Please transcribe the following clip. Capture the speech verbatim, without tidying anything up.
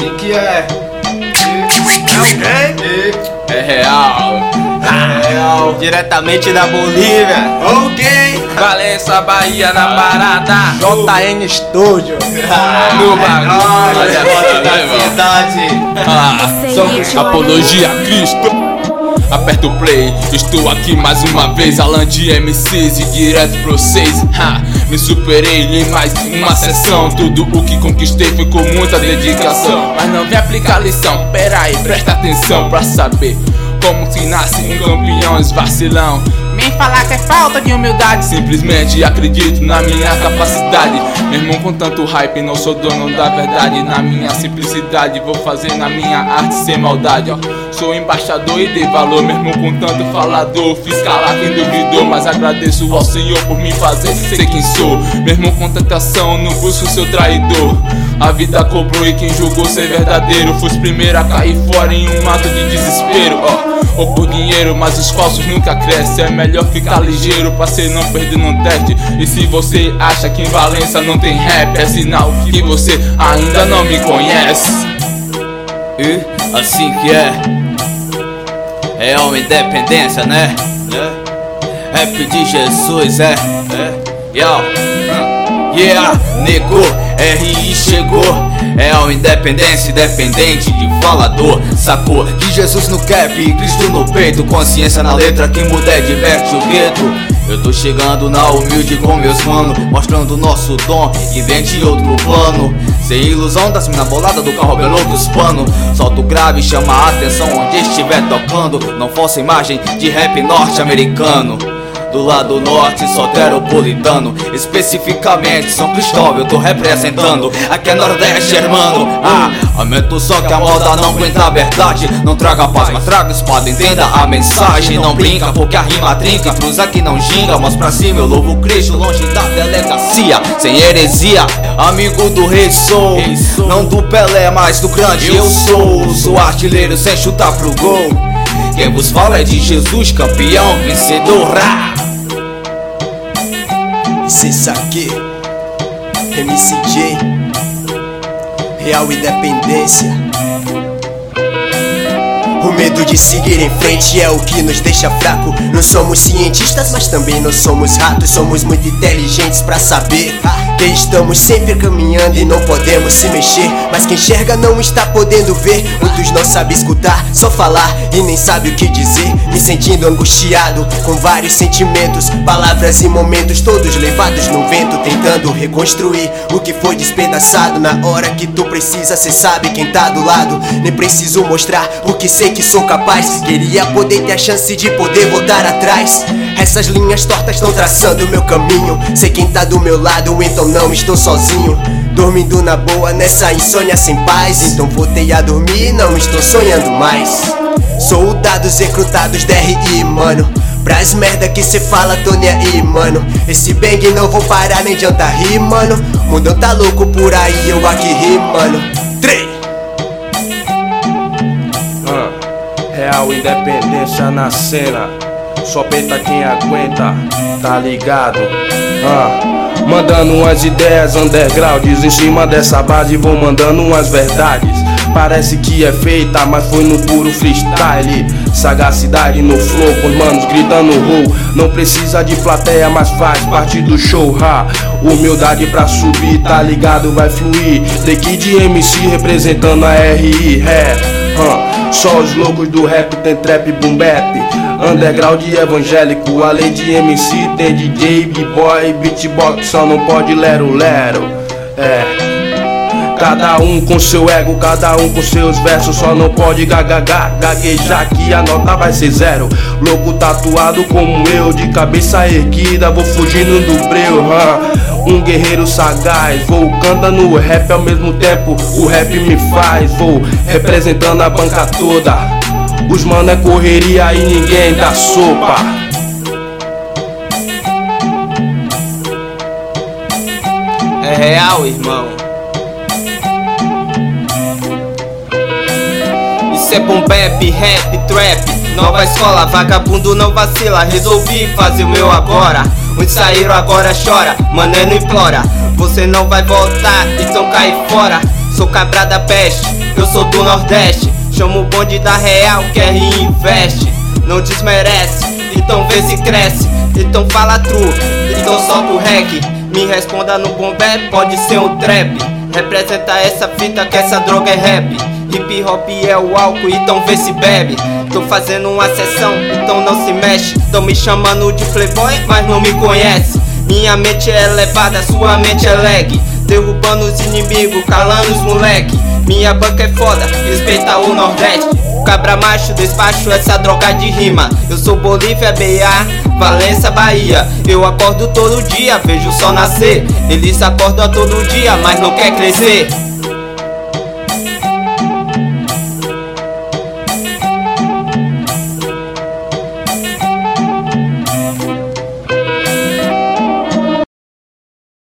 Assim que é. É real. É real. Diretamente da Bolívia. Ok. Valença, Bahia na parada. J N Studio. No bagulho. Olha a foto da cidade. Ah, apologia a Cristo. Aperta o play, estou aqui mais uma vez. Alan de M Cs e direto pra vocês. Ha, me superei em mais uma sessão. Tudo o que conquistei foi com muita dedicação. Mas não vem aplicar lição, pera aí, presta atenção pra saber como se nasce um campeão vacilão. Vem falar que é falta de humildade. Simplesmente acredito na minha capacidade. Meu irmão, com tanto hype, não sou dono da verdade. Na minha simplicidade, vou fazer na minha arte sem maldade, ó. Sou embaixador e dei valor, meu irmão, com tanto falador. Fiz calar quem duvidou, mas agradeço ao Senhor por me fazer ser quem sou. Meu irmão, com tentação, não busco seu traidor. A vida cobrou e quem julgou ser verdadeiro foi os primeiros a cair fora em um ato de desespero, ó. Ou por dinheiro, mas os falsos nunca crescem. É melhor ficar ligeiro pra cê não perder no teste. E se você acha que em Valença não tem rap, é sinal que você ainda não me conhece. E assim que é. É uma independência, né? É. Rap de Jesus, é. É. Yo. Yeah, negou, R I chegou. É uma independência independente de falador. Sacou? De Jesus no cap, Cristo no peito. Consciência na letra, quem muda é diverte o gueto. Eu tô chegando na humilde com meus mano, mostrando nosso dom, invente outro plano. Sem ilusão das mina bolada do carro belou dos pano. Solta o grave, chama a atenção onde estiver tocando. Não força imagem de rap norte-americano. Do lado norte, soteropolitano. Especificamente São Cristóvão eu tô representando. Aqui é Nordeste, hermano. Ah, aumenta o som que a moda não aguenta a verdade. Não traga paz, mas traga espada, entenda a mensagem. Não brinca, porque a rima trinca. Cruza que não ginga, mãos pra cima, eu louvo Cristo. Longe da delegacia, sem heresia. Amigo do rei sou, não do Pelé, mas do grande eu sou. Sou artilheiro sem chutar pro gol. Quem vos fala é de Jesus, campeão, vencedor. Cê aqui, M C J, Real Independência. O medo de seguir em frente é o que nos deixa fraco. Não somos cientistas, mas também não somos ratos. Somos muito inteligentes pra saber que estamos sempre caminhando e não podemos se mexer. Mas quem enxerga não está podendo ver. Muitos não sabem escutar, só falar e nem sabe o que dizer. Me sentindo angustiado, com vários sentimentos, palavras e momentos todos levados no vento. Tentando reconstruir o que foi despedaçado. Na hora que tu precisa, cê sabe quem tá do lado. Nem preciso mostrar o que sei que sou capaz. Queria poder ter a chance de poder voltar atrás. Essas linhas tortas estão traçando o meu caminho. Sei quem tá do meu lado, então não estou sozinho. Dormindo na boa nessa insônia sem paz. Então voltei a dormir e não estou sonhando mais. Soldados recrutados da R I, mano. Pras merda que cê fala, tô nem aí, mano. Esse bang não vou parar, nem adianta rir, mano. Mundão tá louco por aí, eu aqui ri, mano. Três. Real independência na cena. Só peita quem aguenta, tá ligado? Ah, mandando umas ideias undergrounds. Em cima dessa base vou mandando umas verdades. Parece que é feita, mas foi no puro freestyle. Sagacidade no flow, com os manos gritando roll. Não precisa de plateia, mas faz parte do show, ha. Humildade pra subir, tá ligado? Vai fluir. The Kid M C representando a R I, é, uh. Só os loucos do rap tem trap, boom bap. Underground evangélico, além de M C tem D J, B-boy, beatbox, só não pode lero lero. É. Cada um com seu ego, cada um com seus versos. Só não pode gagagá, gaguejar que a nota vai ser zero. Louco tatuado como eu, de cabeça erguida, vou fugindo do breu, huh? Um guerreiro sagaz, vou cantando no rap ao mesmo tempo. O rap me faz, vou representando a banca toda. Os mano é correria e ninguém dá sopa. É real, irmão. Isso é boom bap, rap, trap. Nova escola, vagabundo não vacila. Resolvi fazer o meu agora. Muitos saíram agora chora, mano não implora. Você não vai voltar, então cai fora. sou cabra da peste, eu sou do Nordeste. Chamo o bonde da real que é reinveste. Não desmerece, então vê se cresce. Então fala true, então solta o reggae. Me responda no bombé, pode ser um trap. Representa essa fita que essa droga é rap. Hip hop é o álcool, então vê se bebe. Tô fazendo uma sessão, então não se mexe. Tão me chamando de playboy, mas não me conhece. Minha mente é elevada, sua mente é lag. Derrubando os inimigos, calando os moleque. Minha banca é foda, respeita o Nordeste. Cabra macho, despacho essa droga de rima. Eu sou Bolívia, B A, Valença, Bahia. Eu acordo todo dia, vejo o sol nascer. Eles acordam todo dia, mas não quer crescer.